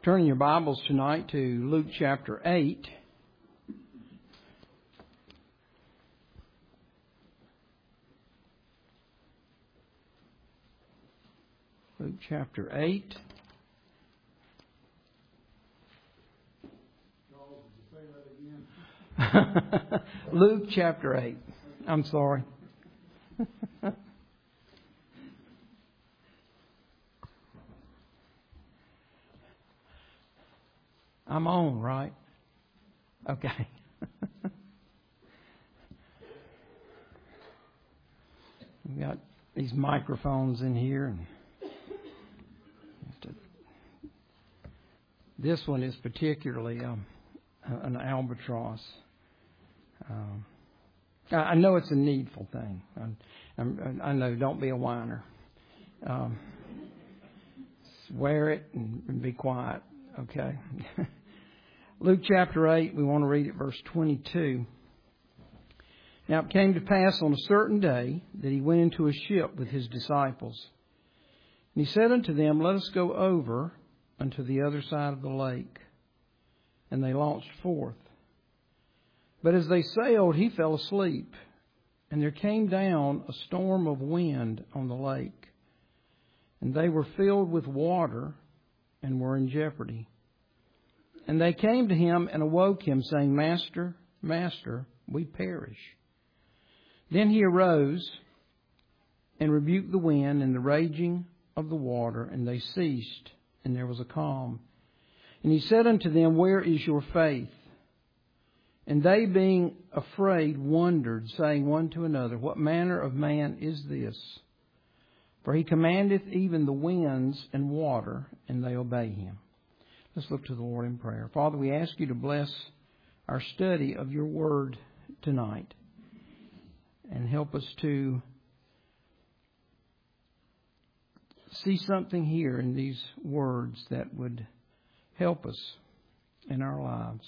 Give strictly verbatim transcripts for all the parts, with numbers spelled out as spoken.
Turning your Bibles tonight to Luke chapter eight. Luke chapter eight. Charles, did you say that again? Luke chapter eight. I'm sorry. I'm on, right? Okay. We've got these microphones in here. And this one is particularly um, an albatross. Um, I know it's a needful thing. I, I'm, I know, don't be a whiner. Um, wear it and, and be quiet, okay? Luke chapter eight, we want to read it verse twenty-two. Now it came to pass on a certain day that he went into a ship with his disciples. And he said unto them, Let us go over unto the other side of the lake. And they launched forth. But as they sailed, he fell asleep. And there came down a storm of wind on the lake. And they were filled with water and were in jeopardy. And they came to him and awoke him, saying, Master, Master, we perish. Then he arose and rebuked the wind and the raging of the water, and they ceased, and there was a calm. And he said unto them, Where is your faith? And they, being afraid, wondered, saying one to another, What manner of man is this? For he commandeth even the winds and water, and they obey him. Let's look to the Lord in prayer. Father, we ask you to bless our study of your word tonight and help us to see something here in these words that would help us in our lives.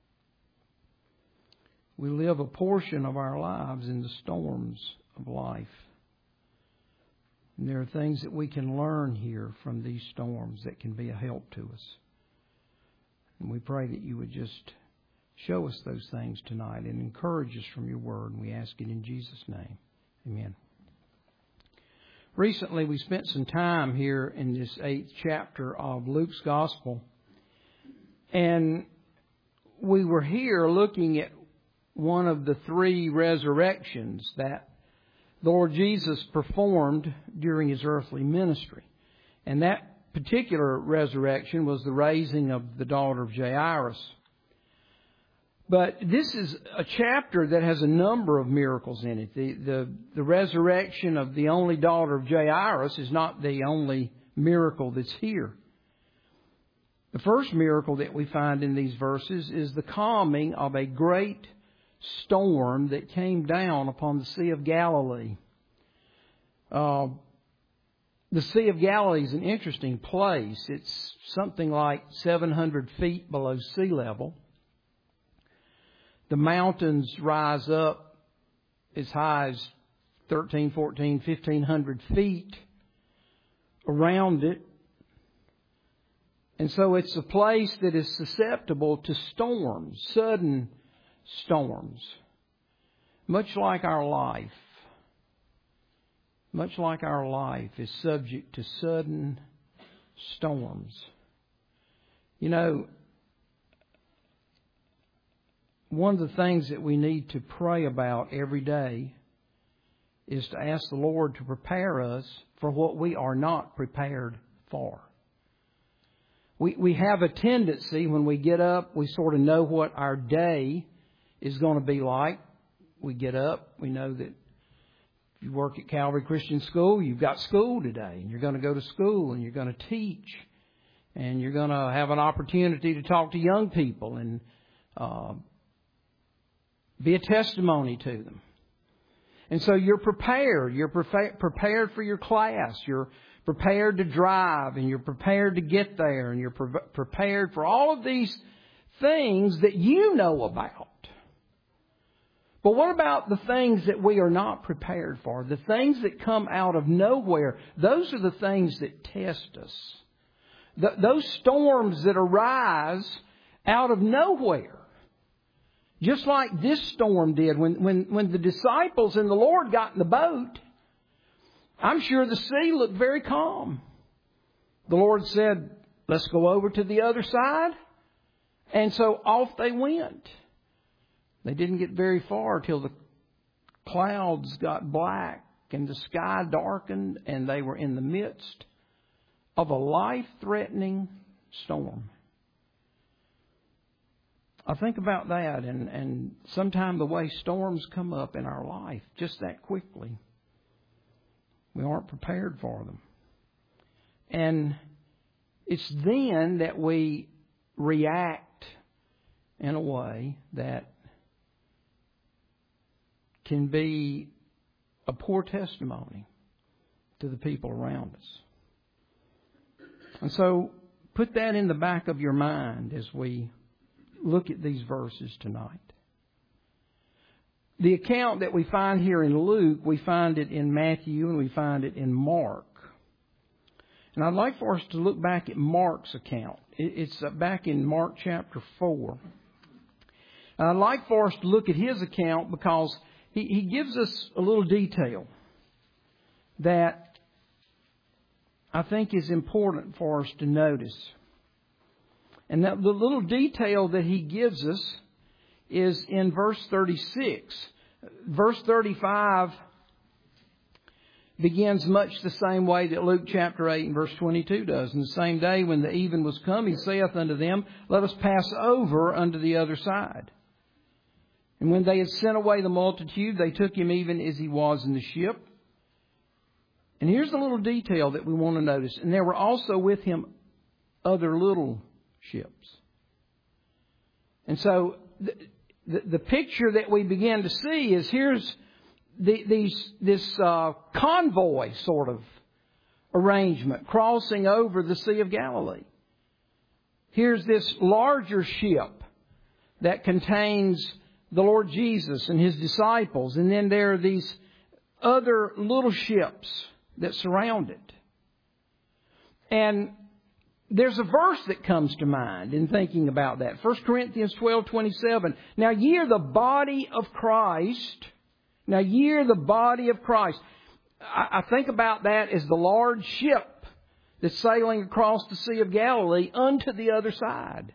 We live a portion of our lives in the storms of life. And there are things that we can learn here from these storms that can be a help to us. And we pray that you would just show us those things tonight and encourage us from your word. And we ask it in Jesus' name. Amen. Recently, we spent some time here in this eighth chapter of Luke's Gospel. And we were here looking at one of the three resurrections that Lord Jesus performed during his earthly ministry. And that particular resurrection was the raising of the daughter of Jairus. But this is a chapter that has a number of miracles in it. The, the, the resurrection of the only daughter of Jairus is not the only miracle that's here. The first miracle that we find in these verses is the calming of a great storm that came down upon the Sea of Galilee. Uh, the Sea of Galilee is an interesting place. It's something like seven hundred feet below sea level. The mountains rise up as high as thirteen, fourteen, fifteen hundred feet around it. And so it's a place that is susceptible to storms, sudden storms. Much like our life. Much like our life is subject to sudden storms. You know, one of the things that we need to pray about every day is to ask the Lord to prepare us for what we are not prepared for. We we have a tendency when we get up, we sort of know what our day is going to be like. We get up, we know that if you work at Calvary Christian School, you've got school today, and you're going to go to school, and you're going to teach, and you're going to have an opportunity to talk to young people and uh, be a testimony to them. And so you're prepared. You're prefa- prepared for your class. You're prepared to drive, and you're prepared to get there, and you're pre- prepared for all of these things that you know about. But what about the things that we are not prepared for? The things that come out of nowhere. Those are the things that test us. th- those storms that arise out of nowhere. Just like this storm did. When, when, when the disciples and the Lord got in the boat, I'm sure the sea looked very calm. The Lord said, let's go over to the other side. And so off they went. They didn't get very far till the clouds got black and the sky darkened and they were in the midst of a life-threatening storm. I think about that, and, and sometimes the way storms come up in our life just that quickly, we aren't prepared for them. And it's then that we react in a way that can be a poor testimony to the people around us. And so put that in the back of your mind as we look at these verses tonight. The account that we find here in Luke, we find it in Matthew and we find it in Mark. And I'd like for us to look back at Mark's account. It's back in Mark chapter four. And I'd like for us to look at his account because he, he gives us a little detail that I think is important for us to notice. And that the little detail that he gives us is in verse thirty-six. Verse thirty-five begins much the same way that Luke chapter eight and verse twenty-two does. And the same day when the even was come, he saith unto them, let us pass over unto the other side. And when they had sent away the multitude, they took him even as he was in the ship. And here's the little detail that we want to notice. And there were also with him other little ships. And so the, the, the picture that we begin to see is here's the, these, this uh, convoy sort of arrangement crossing over the Sea of Galilee. Here's this larger ship that contains the Lord Jesus and His disciples. And then there are these other little ships that surround it. And there's a verse that comes to mind in thinking about that. First Corinthians twelve twenty-seven. Now ye are the body of Christ. Now ye are the body of Christ. I, I think about that as the large ship that's sailing across the Sea of Galilee unto the other side.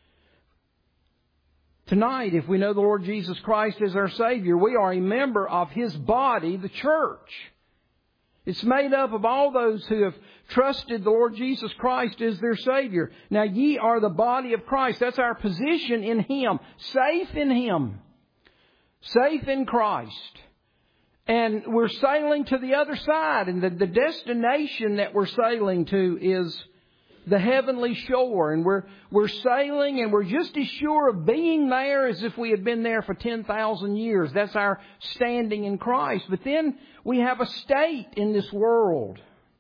Tonight, if we know the Lord Jesus Christ as our Savior, we are a member of His body, the church. It's made up of all those who have trusted the Lord Jesus Christ as their Savior. Now ye are the body of Christ. That's our position in Him. Safe in Him. Safe in Christ. And we're sailing to the other side. And the, the destination that we're sailing to is the heavenly shore. And we're, we're sailing and we're just as sure of being there as if we had been there for ten thousand years. That's our standing in Christ. But then we have a state in this world.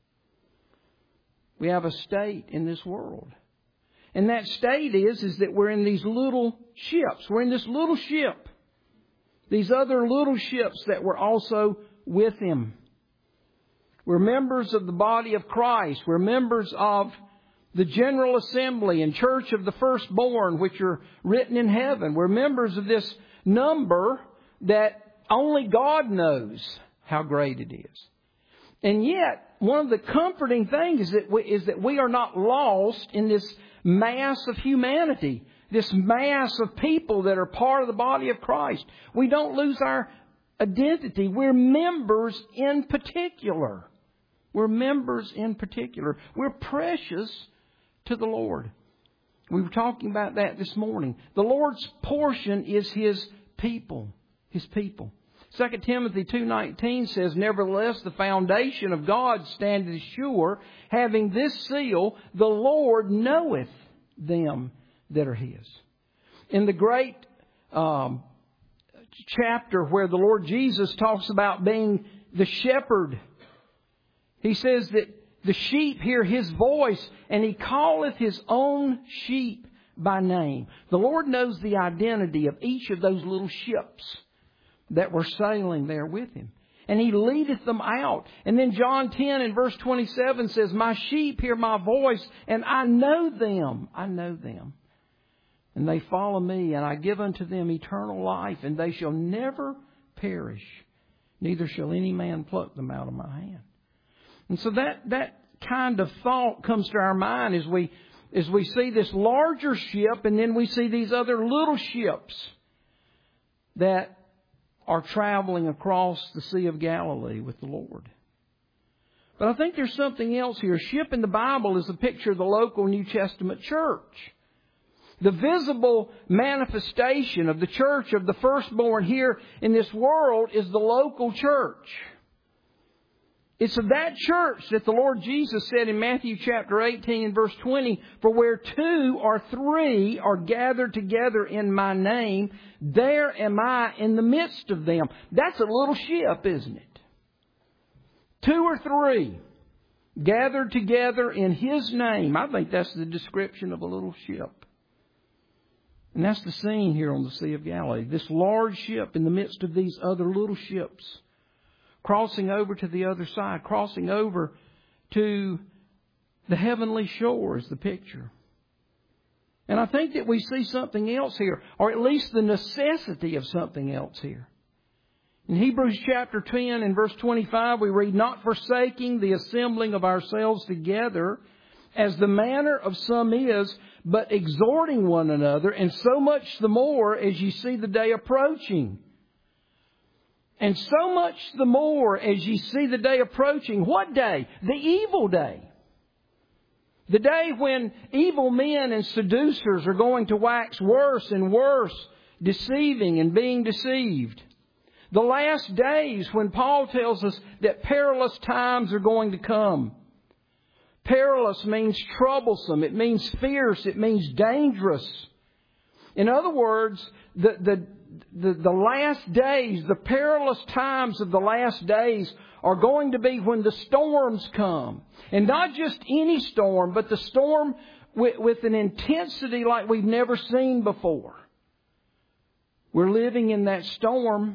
We have a state in this world. And that state is, is that we're in these little ships. We're in this little ship. These other little ships that were also with Him. We're members of the body of Christ. We're members of the General Assembly and Church of the Firstborn, which are written in heaven. We're members of this number that only God knows how great it is. And yet, one of the comforting things is that we, is that we are not lost in this mass of humanity, this mass of people that are part of the body of Christ. We don't lose our identity. We're members in particular. We're members in particular. We're precious to the Lord. We were talking about that this morning. The Lord's portion is His people. His people. Second Timothy two nineteen says, nevertheless, the foundation of God standeth sure, having this seal, the Lord knoweth them that are His. In the great um, chapter where the Lord Jesus talks about being the shepherd, He says that the sheep hear His voice, and He calleth His own sheep by name. The Lord knows the identity of each of those little ships that were sailing there with Him. And He leadeth them out. And then John ten and verse twenty-seven says, my sheep hear my voice, and I know them. I know them. And they follow me, and I give unto them eternal life, and they shall never perish. Neither shall any man pluck them out of my hand. And so that, that kind of thought comes to our mind as we, as we see this larger ship, and then we see these other little ships that are traveling across the Sea of Galilee with the Lord. But I think there's something else here. A ship in the Bible is a picture of the local New Testament church. The visible manifestation of the church of the firstborn here in this world is the local church. It's of that church that the Lord Jesus said in Matthew chapter eighteen and verse twenty, for where two or three are gathered together in my name, there am I in the midst of them. That's a little ship, isn't it? Two or three gathered together in His name. I think that's the description of a little ship. And that's the scene here on the Sea of Galilee. This large ship in the midst of these other little ships, crossing over to the other side, crossing over to the heavenly shore is the picture. And I think that we see something else here, or at least the necessity of something else here. In Hebrews chapter ten and verse twenty-five, we read, not forsaking the assembling of ourselves together, as the manner of some is, but exhorting one another, and so much the more as ye see the day approaching. And so much the more as ye see the day approaching. What day? The evil day. The day when evil men and seducers are going to wax worse and worse, deceiving and being deceived. The last days when Paul tells us that perilous times are going to come. Perilous means troublesome. It means fierce. It means dangerous. In other words, the, the, the, the last days, the perilous times of the last days are going to be when the storms come. And not just any storm, but the storm with, with an intensity like we've never seen before. We're living in that storm.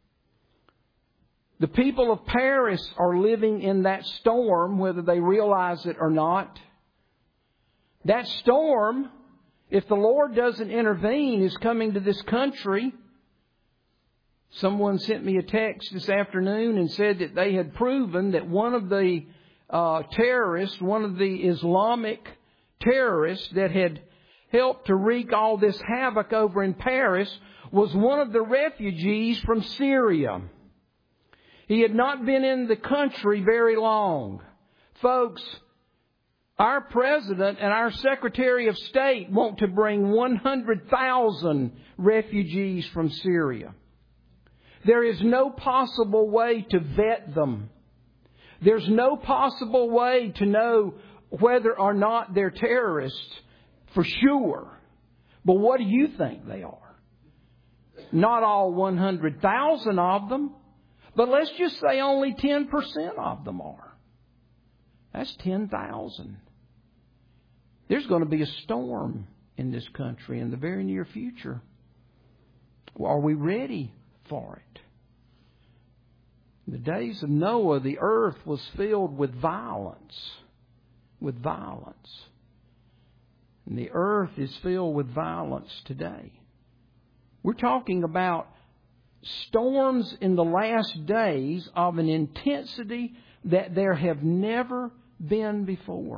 The people of Paris are living in that storm, whether they realize it or not. That storm, if the Lord doesn't intervene, is coming to this country. Someone sent me a text this afternoon and said that they had proven that one of the uh, terrorists, one of the Islamic terrorists that had helped to wreak all this havoc over in Paris was one of the refugees from Syria. He had not been in the country very long. Folks, our President and our Secretary of State want to bring one hundred thousand refugees from Syria. There is no possible way to vet them. There's no possible way to know whether or not they're terrorists for sure. But what do you think they are? Not all one hundred thousand of them. But let's just say only ten percent of them are. That's ten thousand. There's going to be a storm in this country in the very near future. Are we ready for it? In the days of Noah, the earth was filled with violence. With violence. And the earth is filled with violence today. We're talking about storms in the last days of an intensity that there have never been before.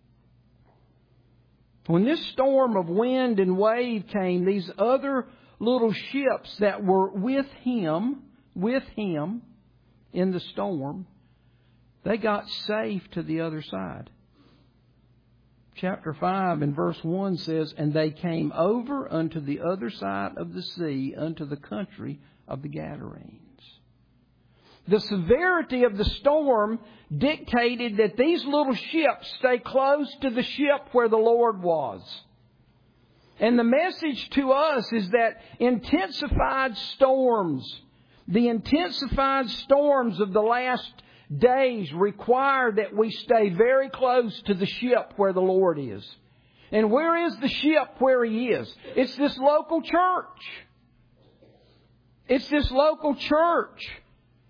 When this storm of wind and wave came, these other little ships that were with him, with him in the storm, they got safe to the other side. Chapter five and verse one says, and they came over unto the other side of the sea, unto the country of the Gadarenes. The severity of the storm dictated that these little ships stay close to the ship where the Lord was. And the message to us is that intensified storms, the intensified storms of the last days require that we stay very close to the ship where the Lord is. And where is the ship where He is? It's this local church. It's this local church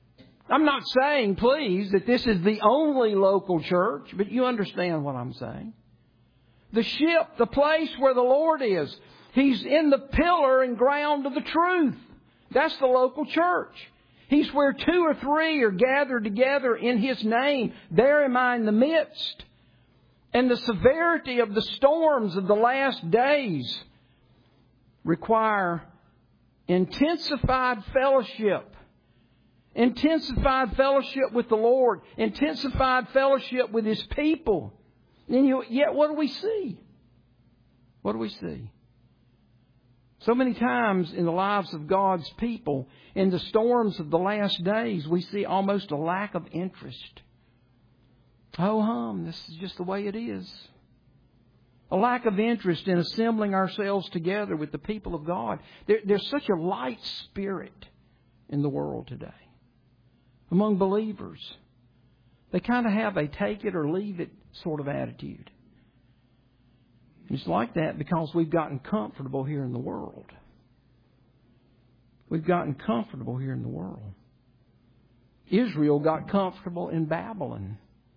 I'm not saying, please, that this is the only local church, but you understand what I'm saying. The ship, the place where the Lord is. He's in the pillar and ground of the truth. That's the local church. He's where two or three are gathered together in His name. There am I in the midst. And the severity of the storms of the last days require intensified fellowship. Intensified fellowship with the Lord. Intensified fellowship with His people. And yet what do we see? What do we see? So many times in the lives of God's people, in the storms of the last days, we see almost a lack of interest. Oh, hum, this is just the way it is. A lack of interest in assembling ourselves together with the people of God. There, there's such a light spirit in the world today. Among believers. They kind of have a take it or leave it sort of attitude. It's like that because we've gotten comfortable here in the world. We've gotten comfortable here in the world. Israel got comfortable in Babylon.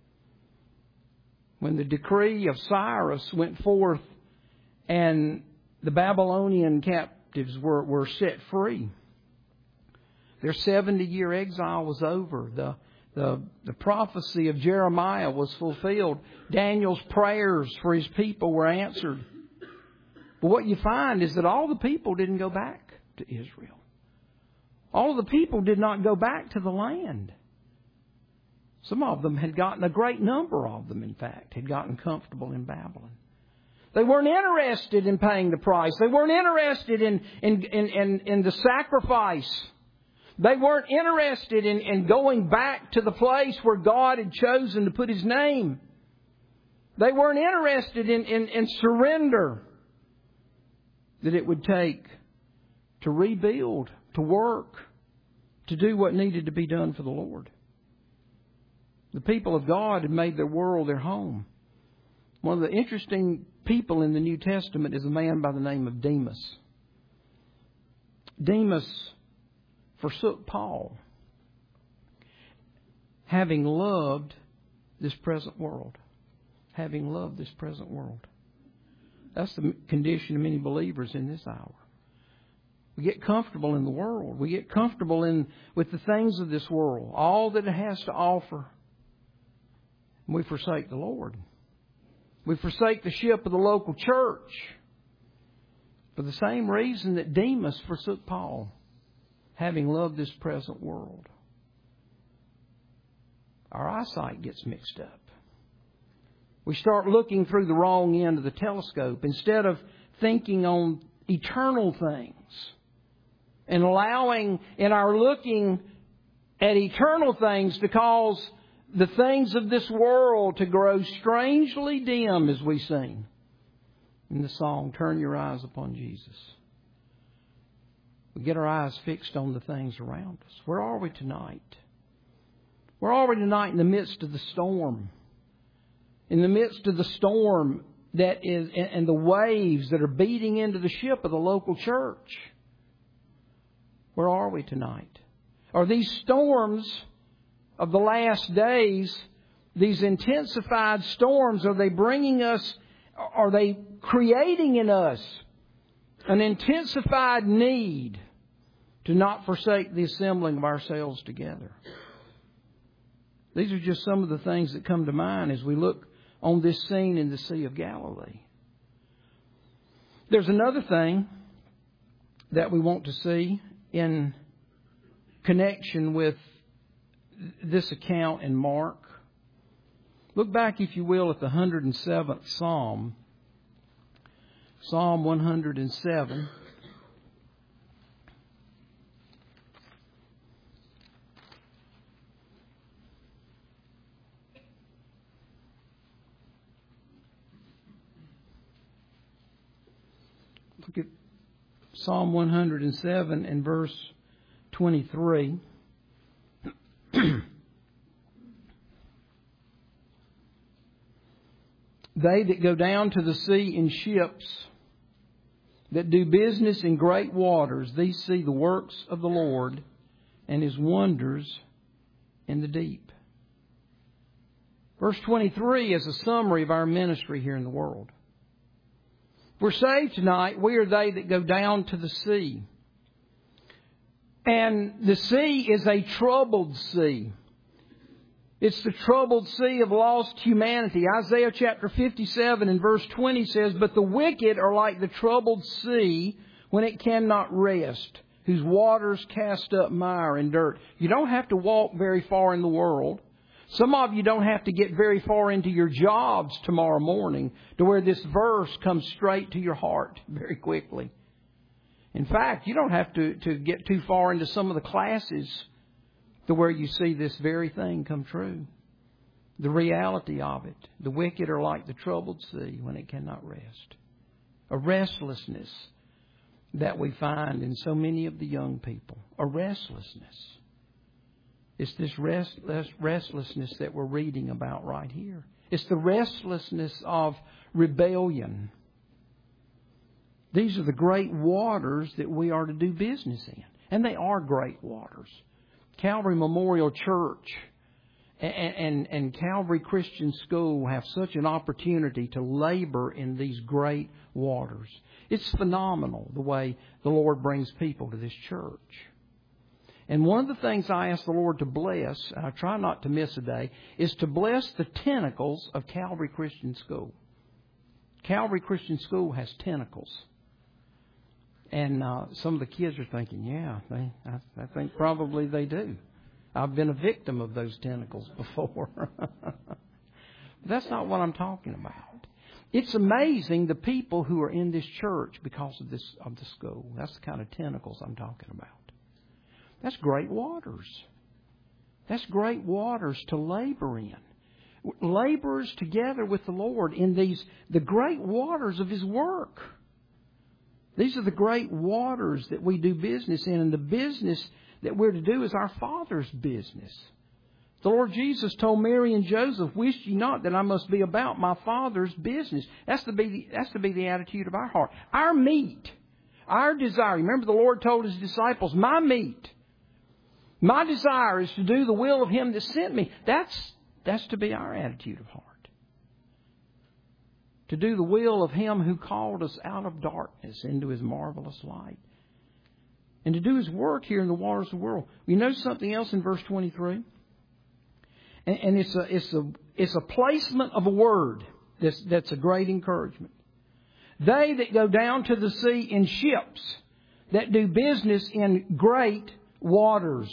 When the decree of Cyrus went forth and the Babylonian captives were, were set free. Their seventy-year exile was over. The The, the prophecy of Jeremiah was fulfilled. Daniel's prayers for his people were answered. But what you find is that all the people didn't go back to Israel. All the people did not go back to the land. Some of them had gotten, a great number of them, in fact, had gotten comfortable in Babylon. They weren't interested in paying the price. They weren't interested in, in, in, in, in the sacrifice. They weren't interested in, in going back to the place where God had chosen to put His name. They weren't interested in, in, in surrender that it would take to rebuild, to work, to do what needed to be done for the Lord. The people of God had made their world their home. One of the interesting people in the New Testament is a man by the name of Demas. Demas forsook Paul, having loved this present world. Having loved this present world. That's the condition of many believers in this hour. We get comfortable in the world. We get comfortable in with the things of this world, all that it has to offer. We forsake the Lord. We forsake the ship of the local church for the same reason that Demas forsook Paul, having loved this present world. Our eyesight gets mixed up. We start looking through the wrong end of the telescope instead of thinking on eternal things and allowing in our looking at eternal things to cause the things of this world to grow strangely dim, as we sing in the song, Turn Your Eyes Upon Jesus. We get our eyes fixed on the things around us. Where are we tonight? Where are we tonight in the midst of the storm? In the midst of the storm that is, and the waves that are beating into the ship of the local church. Where are we tonight? Are these storms of the last days, these intensified storms, are they bringing us, are they creating in us an intensified need to not forsake the assembling of ourselves together? These are just some of the things that come to mind as we look on this scene in the Sea of Galilee. There's another thing that we want to see in connection with this account in Mark. Look back, if you will, at the one hundred seventh Psalm. Psalm one hundred seven. Look at Psalm one hundred seven and verse twenty-three. They that go down to the sea in ships, that do business in great waters, these see the works of the Lord and His wonders in the deep. Verse twenty-three is a summary of our ministry here in the world. We're saved tonight. We are they that go down to the sea. And the sea is a troubled sea. It's the troubled sea of lost humanity. Isaiah chapter fifty-seven and verse twenty says, "But the wicked are like the troubled sea when it cannot rest, whose waters cast up mire and dirt." You don't have to walk very far in the world. Some of you don't have to get very far into your jobs tomorrow morning to where this verse comes straight to your heart very quickly. In fact, you don't have to, to get too far into some of the classes to where you see this very thing come true. The reality of it. The wicked are like the troubled sea when it cannot rest. A restlessness that we find in so many of the young people. A restlessness. It's this restless, restlessness that we're reading about right here. It's the restlessness of rebellion. These are the great waters that we are to do business in. And they are great waters. Calvary Memorial Church and, and, and Calvary Christian School have such an opportunity to labor in these great waters. It's phenomenal the way the Lord brings people to this church. And one of the things I ask the Lord to bless, and I try not to miss a day, is to bless the tentacles of Calvary Christian School. Calvary Christian School has tentacles. And uh, some of the kids are thinking, yeah, they, I, I think probably they do. I've been a victim of those tentacles before. But that's not what I'm talking about. It's amazing the people who are in this church because of this of the school. That's the kind of tentacles I'm talking about. That's great waters. That's great waters to labor in. Laborers together with the Lord in these the great waters of His work. These are the great waters that we do business in, and the business that we're to do is our Father's business. The Lord Jesus told Mary and Joseph, "Wish ye not that I must be about my Father's business." That's to be the, that's to be the attitude of our heart. Our meat, our desire. Remember the Lord told His disciples, "My meat, my desire is to do the will of Him that sent me." That's, that's to be our attitude of heart. To do the will of Him who called us out of darkness into His marvelous light. And to do His work here in the waters of the world. You know something else in verse twenty-three? And, and it's a it's a it's a placement of a word that's that's a great encouragement. They that go down to the sea in ships, that do business in great waters.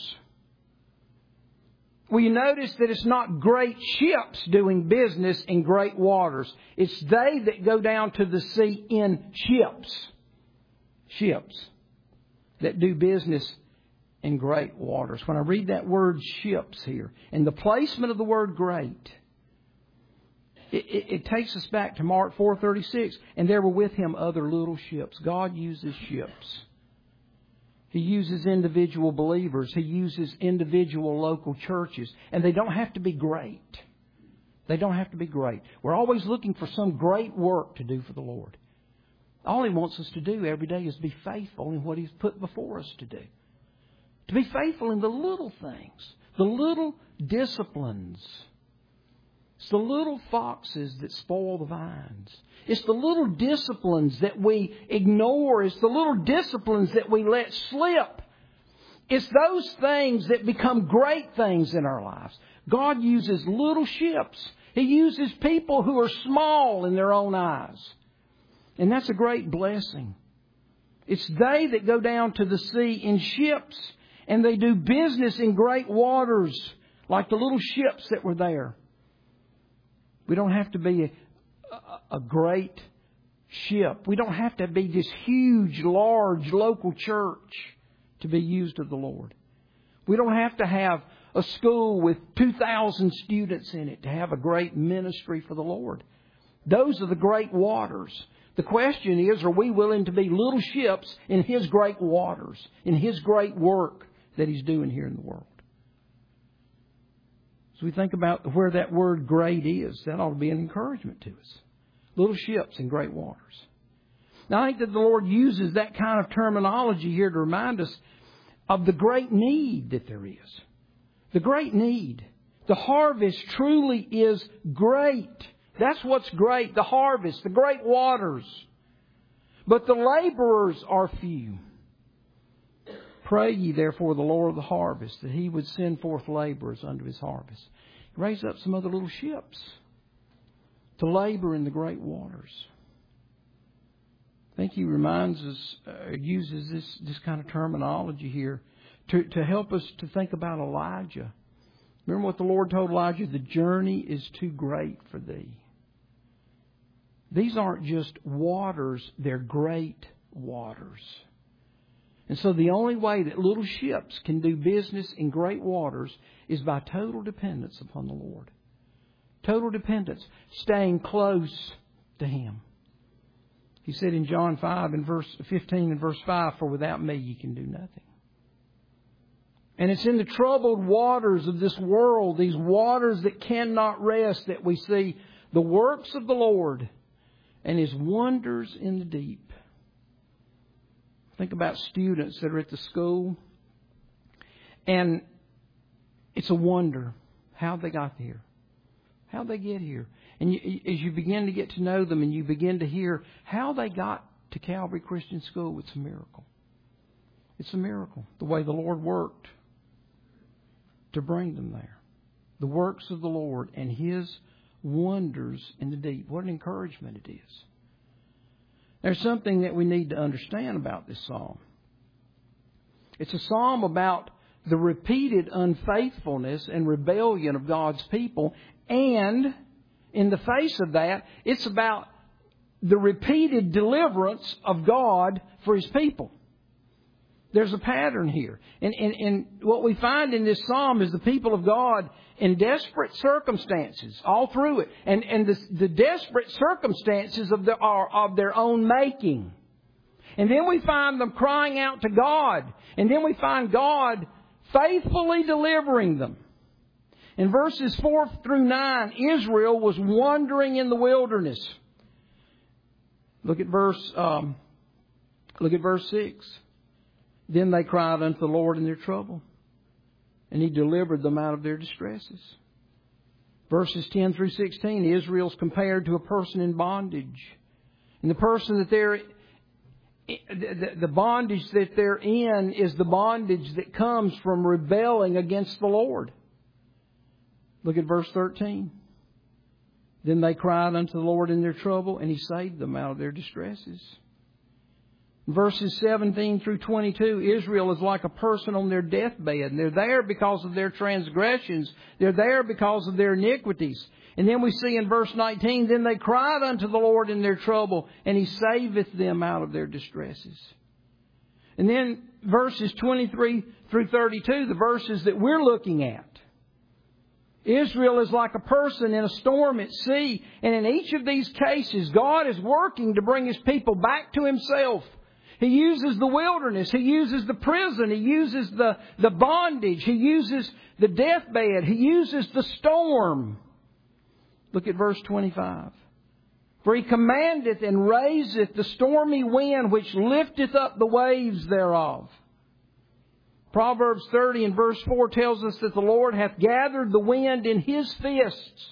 Well, you notice that it's not great ships doing business in great waters. It's they that go down to the sea in ships. Ships that do business in great waters. When I read that word ships here, and the placement of the word great, it, it, it takes us back to Mark four thirty-six. And there were with Him other little ships. God uses ships. He uses individual believers. He uses individual local churches. And they don't have to be great. They don't have to be great. We're always looking for some great work to do for the Lord. All He wants us to do every day is be faithful in what He's put before us to do. To be faithful in the little things. The little disciplines. It's the little foxes that spoil the vines. It's the little disciplines that we ignore. It's the little disciplines that we let slip. It's those things that become great things in our lives. God uses little ships. He uses people who are small in their own eyes. And that's a great blessing. It's they that go down to the sea in ships, and they do business in great waters, like the little ships that were there. We don't have to be a, a, a great ship. We don't have to be this huge, large local church to be used of the Lord. We don't have to have a school with two thousand students in it to have a great ministry for the Lord. Those are the great waters. The question is, are we willing to be little ships in His great waters, in His great work that He's doing here in the world? So we think about where that word great is. That ought to be an encouragement to us. Little ships in great waters. Now, I think that the Lord uses that kind of terminology here to remind us of the great need that there is. The great need. The harvest truly is great. That's what's great. The harvest, the great waters. But the laborers are few. Pray ye therefore the Lord of the harvest, that He would send forth laborers unto His harvest. Raise up some other little ships to labor in the great waters. I think He reminds us, uh, uses this, this kind of terminology here to, to help us to think about Elijah. Remember what the Lord told Elijah? The journey is too great for thee. These aren't just waters, they're great waters. And so the only way that little ships can do business in great waters is by total dependence upon the Lord. Total dependence, staying close to Him. He said in John five and verse fifteen and verse five, for without me you can do nothing. And it's in the troubled waters of this world, these waters that cannot rest, that we see the works of the Lord and His wonders in the deep. Think about students that are at the school. And it's a wonder how they got here. How they get here. And you, as you begin to get to know them and you begin to hear how they got to Calvary Christian School, it's a miracle. It's a miracle. The way the Lord worked to bring them there. The works of the Lord and His wonders in the deep. What an encouragement it is. There's something that we need to understand about this psalm. It's a psalm about the repeated unfaithfulness and rebellion of God's people. And in the face of that, it's about the repeated deliverance of God for His people. There's a pattern here. And, and, and what we find in this psalm is the people of God in desperate circumstances all through it. And, and the, the desperate circumstances of, the, are of their own making. And then we find them crying out to God. And then we find God faithfully delivering them. In verses four through nine, Israel was wandering in the wilderness. Look at verse, um, look at verse six. Then they cried unto the Lord in their trouble, and He delivered them out of their distresses. Verses ten through sixteen, Israel's compared to a person in bondage. And the person that they're, the bondage that they're in is the bondage that comes from rebelling against the Lord. Look at verse thirteen. Then they cried unto the Lord in their trouble, and He saved them out of their distresses. Verses seventeen through twenty-two, Israel is like a person on their deathbed. And they're there because of their transgressions. They're there because of their iniquities. And then we see in verse nineteen, then they cried unto the Lord in their trouble, and He saveth them out of their distresses. And then verses twenty-three through thirty-two, the verses that we're looking at. Israel is like a person in a storm at sea. And in each of these cases, God is working to bring His people back to Himself. He uses the wilderness. He uses the prison. He uses the, the bondage. He uses the deathbed. He uses the storm. Look at verse twenty-five. For He commandeth and raiseth the stormy wind, which lifteth up the waves thereof. Proverbs thirty and verse four tells us that the Lord hath gathered the wind in His fists.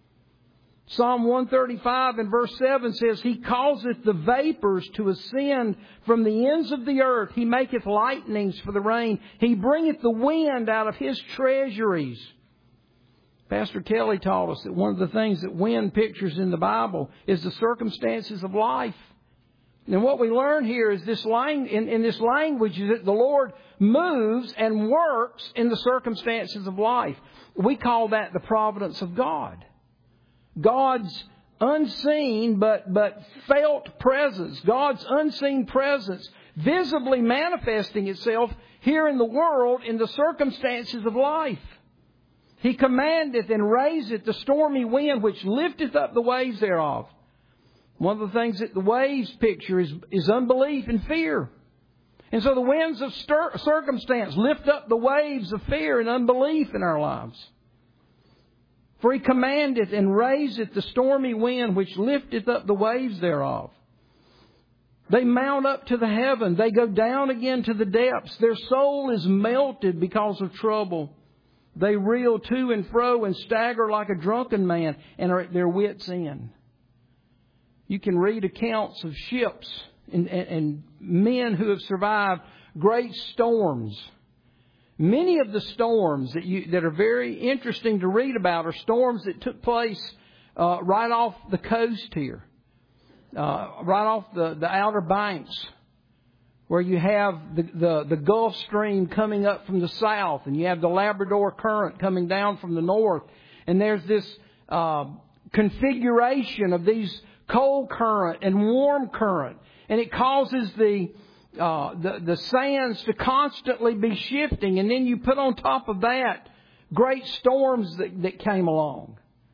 Psalm one thirty-five and verse seven says, He causeth the vapors to ascend from the ends of the earth. He maketh lightnings for the rain. He bringeth the wind out of His treasuries. Pastor Kelly taught us that one of the things that wind pictures in the Bible is the circumstances of life. And what we learn here is this lang- in, in this language is that the Lord moves and works in the circumstances of life. We call that the providence of God. God's unseen but, but felt presence. God's unseen presence visibly manifesting itself here in the world in the circumstances of life. He commandeth and raiseth the stormy wind, which lifteth up the waves thereof. One of the things that the waves picture is, is unbelief and fear. And so the winds of stir, circumstance lift up the waves of fear and unbelief in our lives. For He commandeth and raiseth the stormy wind, which lifteth up the waves thereof. They mount up to the heaven. They go down again to the depths. Their soul is melted because of trouble. They reel to and fro and stagger like a drunken man and are at their wits' end. You can read accounts of ships and, and, and men who have survived great storms. Many of the storms that you that are very interesting to read about are storms that took place uh, right off the coast here, uh, right off the, the Outer Banks, where you have the, the, the Gulf Stream coming up from the south, and you have the Labrador Current coming down from the north, and there's this uh, configuration of these cold current and warm current, and it causes the Uh, the, the sands to constantly be shifting. And then you put on top of that great storms that, that came along.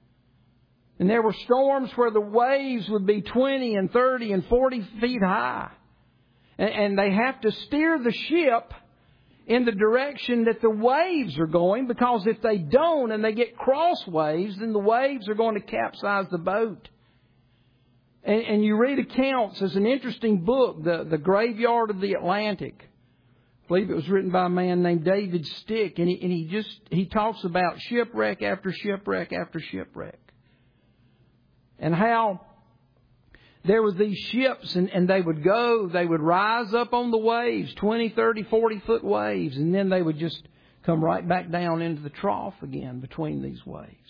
And there were storms where the waves would be twenty and thirty and forty feet high. And, and they have to steer the ship in the direction that the waves are going, because if they don't and they get cross waves, then the waves are going to capsize the boat. And, and you read accounts. There's an interesting book, the, the Graveyard of the Atlantic. I believe it was written by a man named David Stick. And he, and he just, he talks about shipwreck after shipwreck after shipwreck. And how there were these ships and, and they would go, they would rise up on the waves, twenty, thirty, forty foot waves. And then they would just come right back down into the trough again between these waves.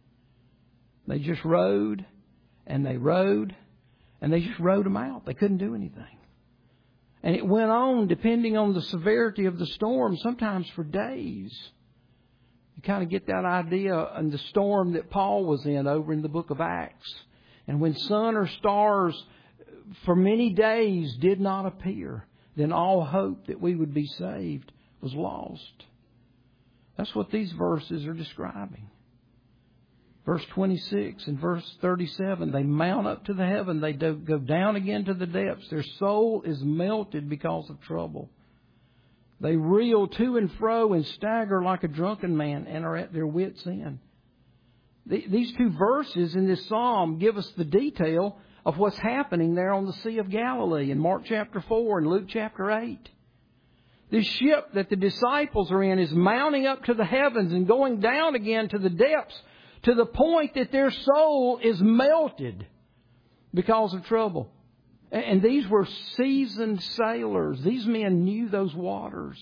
They just rode. And they rode, and they just rode them out. They couldn't do anything. And it went on, depending on the severity of the storm, sometimes for days. You kind of get that idea in the storm that Paul was in over in the book of Acts. And when sun or stars for many days did not appear, then all hope that we would be saved was lost. That's what these verses are describing. Verse twenty-six and verse thirty-seven, they mount up to the heaven. They do, go down again to the depths. Their soul is melted because of trouble. They reel to and fro and stagger like a drunken man and are at their wits' end. The, these two verses in this psalm give us the detail of what's happening there on the Sea of Galilee in Mark chapter four and Luke chapter eight. This ship that the disciples are in is mounting up to the heavens and going down again to the depths, to the point that their soul is melted because of trouble. And these were seasoned sailors. These men knew those waters.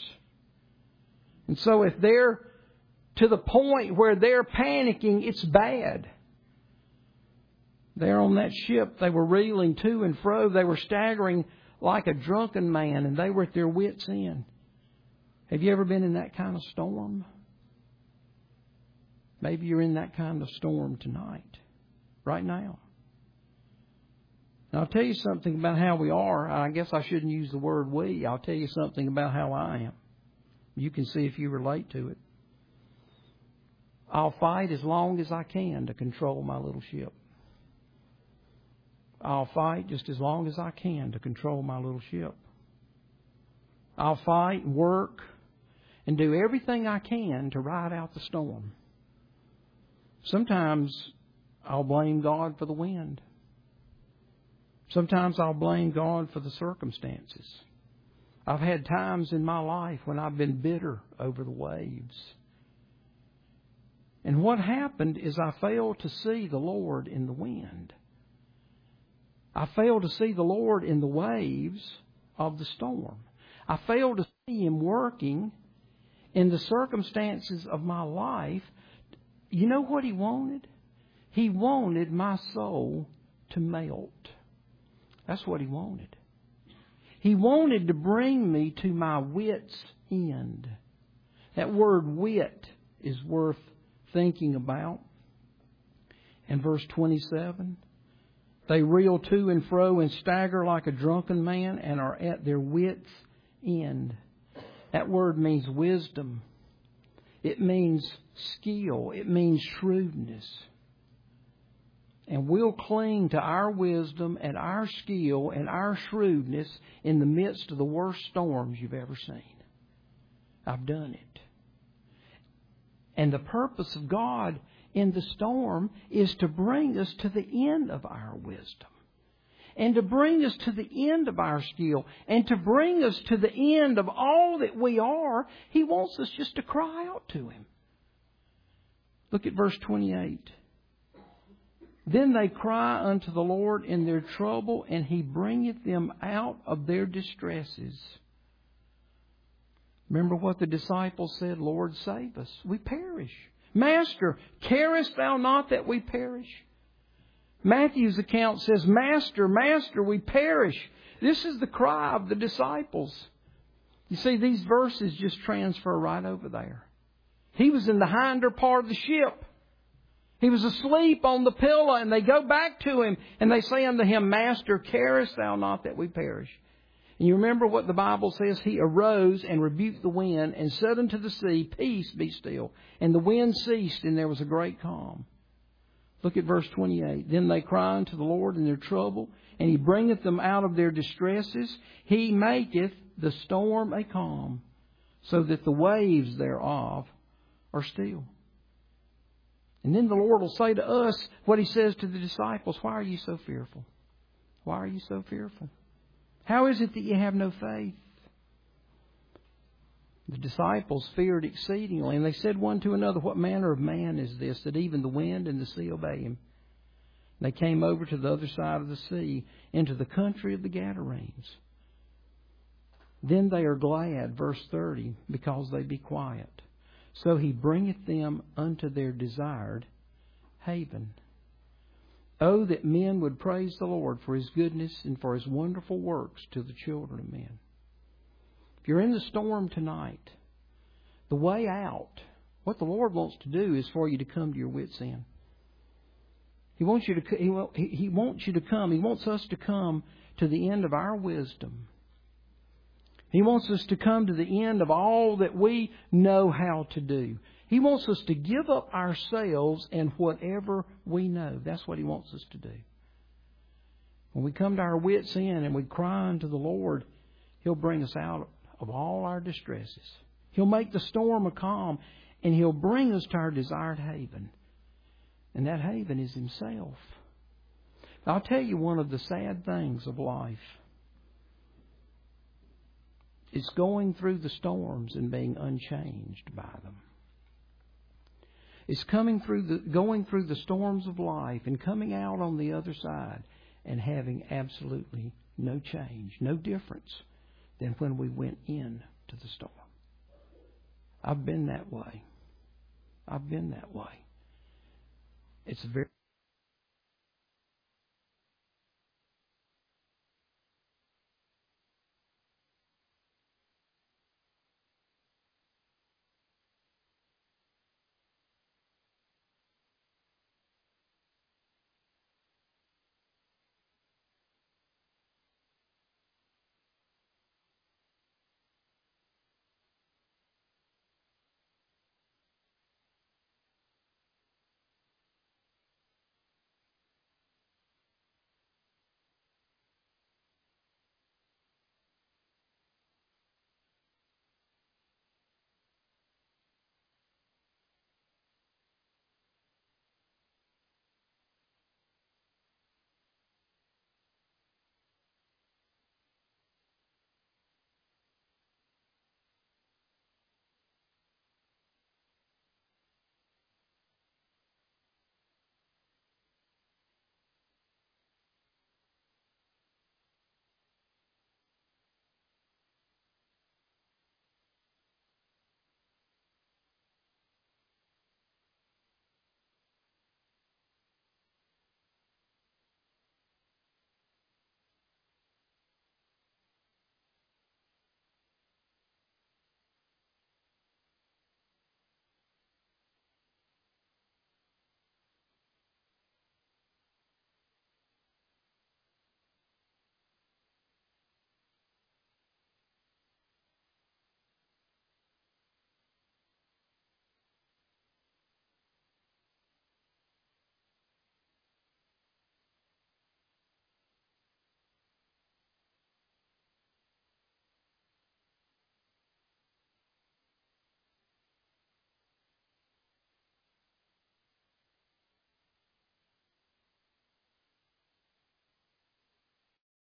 And so if they're to the point where they're panicking, it's bad. They're on that ship. They were reeling to and fro. They were staggering like a drunken man, and they were at their wits' end. Have you ever been in that kind of storm? Maybe you're in that kind of storm tonight, right now. And I'll tell you something about how we are. I guess I shouldn't use the word we. I'll tell you something about how I am. You can see if you relate to it. I'll fight as long as I can to control my little ship. I'll fight just as long as I can to control my little ship. I'll fight and work and do everything I can to ride out the storm. Sometimes I'll blame God for the wind. Sometimes I'll blame God for the circumstances. I've had times in my life when I've been bitter over the waves. And what happened is I failed to see the Lord in the wind. I failed to see the Lord in the waves of the storm. I failed to see Him working in the circumstances of my life. You know what He wanted? He wanted my soul to melt. That's what He wanted. He wanted to bring me to my wit's end. That word wit is worth thinking about. In verse twenty-seven, they reel to and fro and stagger like a drunken man and are at their wit's end. That word means wisdom. It means skill. It means shrewdness. And we'll cling to our wisdom and our skill and our shrewdness in the midst of the worst storms you've ever seen. I've done it. And the purpose of God in the storm is to bring us to the end of our wisdom. And to bring us to the end of our skill. And to bring us to the end of all that we are. He wants us just to cry out to Him. Look at verse twenty-eight. Then they cry unto the Lord in their trouble, and He bringeth them out of their distresses. Remember what the disciples said, Lord, save us. We perish. Master, carest Thou not that we perish? Matthew's account says, Master, Master, we perish. This is the cry of the disciples. You see, these verses just transfer right over there. He was in the hinder part of the ship. He was asleep on the pillow, and they go back to Him, and they say unto Him, Master, carest Thou not that we perish? And you remember what the Bible says? He arose and rebuked the wind and said unto the sea, Peace, be still. And the wind ceased, and there was a great calm. Look at verse twenty-eight. Then they cry unto the Lord in their trouble, and He bringeth them out of their distresses. He maketh the storm a calm, so that the waves thereof are still. And then the Lord will say to us what He says to the disciples. Why are you so fearful? Why are you so fearful? How is it that you have no faith? The disciples feared exceedingly, and they said one to another, What manner of man is this, that even the wind and the sea obey Him? And they came over to the other side of the sea, into the country of the Gadarenes. Then they are glad, verse thirty, because they be quiet. So He bringeth them unto their desired haven. Oh, that men would praise the Lord for His goodness and for His wonderful works to the children of men. If you're in the storm tonight, the way out, what the Lord wants to do is for you to come to your wits' end. He wants you to, he, he wants you to come. He wants us to come to the end of our wisdom. He wants us to come to the end of all that we know how to do. He wants us to give up ourselves and whatever we know. That's what He wants us to do. When we come to our wits' end and we cry unto the Lord, He'll bring us out of all our distresses. He'll make the storm a calm, and He'll bring us to our desired haven. And that haven is Himself. I'll tell you one of the sad things of life. It's going through the storms and being unchanged by them. It's coming through the, going through the storms of life and coming out on the other side and having absolutely no change, no difference than when we went in to the storm. I've been that way. I've been that way. It's very